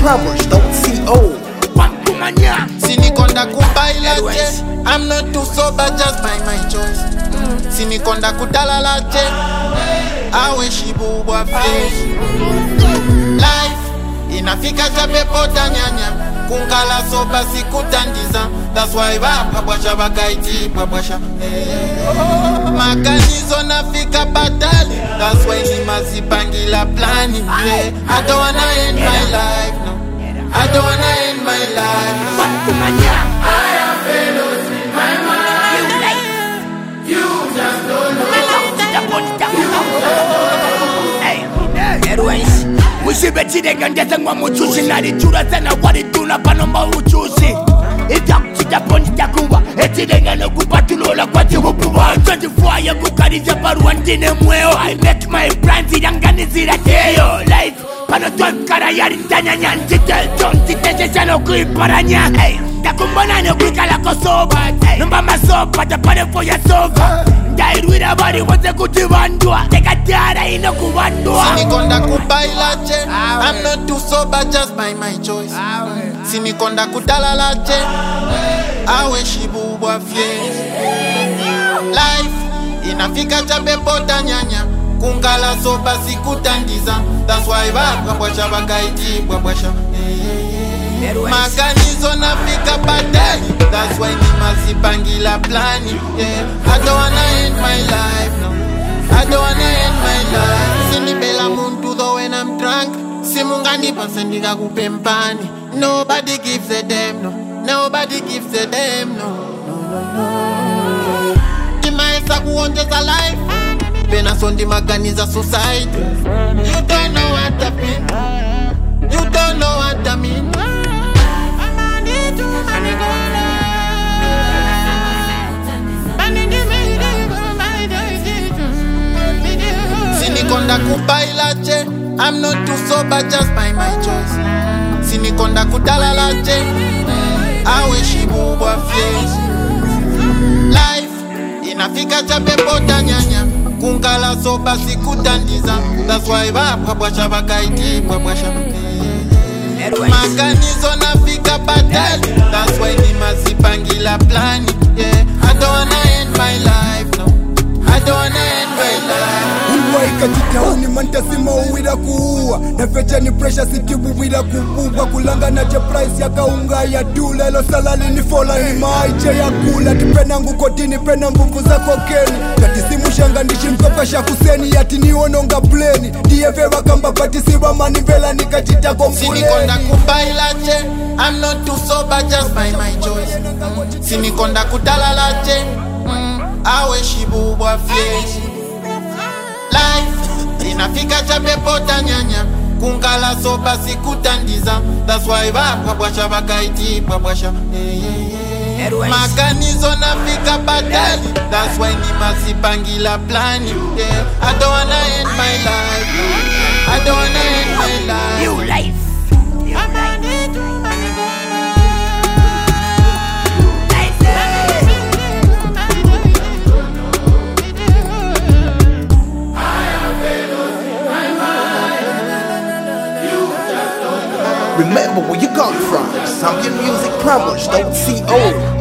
Promos.co. Sinikonda kubaila je, I'm not too sober just by my choice. Sinikonda kudalala je, aweshibubwa fresh. Life inafika chape pota nyanya, kunkala soba sikutandiza. That's why babwasha bakaiti babwasha. Makanizo nafika batali, that's why ni mazipangila plani. I don't wanna end my life, no. I don't wanna end my life. I have fellows in my mind. You just don't know. Usibetide ngandesa ngwa muchushi nalichura sana walituna panomba uchushi Itakchita ponita kuwa etide ngano kupatulola kwa tibubuwa 24 ya kukariza paruwa ndine mweo I make my plans idangani zira teyo Life pano tuankara yari ntanyanya Ntite tontite chano kuiparanya Takumbona no kuikala kosoba Numba masopa tapane foya sofa Ndairwira bari wote kutibandua Tekatara ino kubandua Sinikonda kubaila je, I'm not too sober just by my choice. Sinikonda kudalala je, aweshibubwa fresh. Life inafika chape pota nyanya, kunkala soba sikutandiza. That's why babwasha bakaiti babwasha. Makanizo nafika batali, that's why ni mazipangila plani. I don't wanna end my life, no. I don't wanna end my life. Sinibela muntu though when I'm drunk. Simungani pasendiga kupempani. Nobody gives a damn, no. Nobody gives a damn, no. Timaesa kuonjeza life. Pena sondi maganiza society. You don't know what I mean. You don't know what I mean. Sinikonda kubaila je, I'm not too sober just by my choice. Sinikonda kudalala je, aweshibubwa fresh. Life inafika chape pota nyanya, kunkala soba sikutandiza. That's why babwasha bakaiti babwasha. Makanizo nafika batali, that's why ni mazipangila plani. I don't wanna end my life, no. I don't wanna end my life. Uwaika jitauni mantasima uwira kuua na fecha ni pressure sitibu wira kububa kulanga na je price ya kaunga ya dula lo salali ni fola ni maiche ya kula tipena ngukotini pena mbuvu za kokeni kati simu shanga ndishi mkopesha kuseni yati niononga pleni diye veva kamba pati siwa manivela nikajita kompuleni Sinikonda kubaila je, I'm not too sober just by my choice. Sinikonda kudalala je, aweshibubwa fresh. Life inafika chape pota nyanya, kunkala soba sikutandiza. That's why babwasha bakaiti babwasha. Makanizo nafika batali, that's why ni mazipangila plani. I don't wanna end my life, I don't wanna end my life. New life. Remember where you come from. Zambian Music Promos.co.